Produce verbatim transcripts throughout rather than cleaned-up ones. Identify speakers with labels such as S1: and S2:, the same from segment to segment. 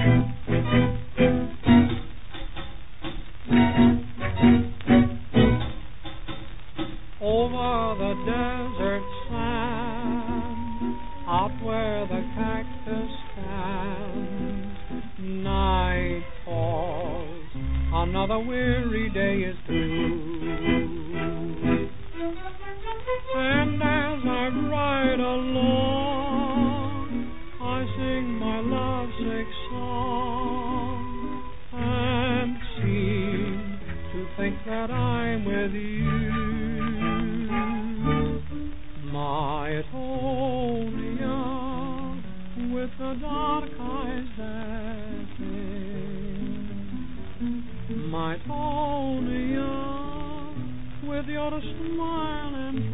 S1: Over the desert sand, out where the cactus stands, night falls, another weary day is through. And as I ride along, I sing my lovesick song, and seem to think that I'm with you. My Tonia, with the dark eyes dancing, my Tonia, with your smile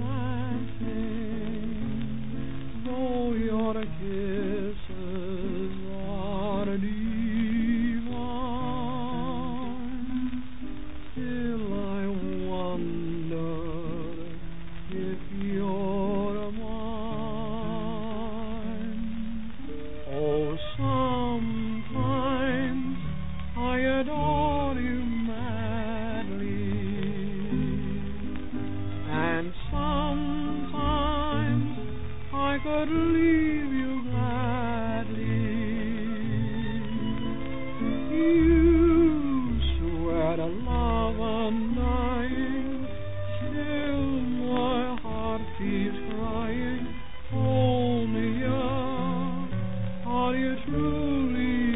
S1: entrancing, though your kisses are divine, still I wonder if you're mine. Oh, sometimes I adore you madly, and sometimes I could leave you gladly. You swear to love undying, still my heart keeps crying. Oh, Mia, are you truly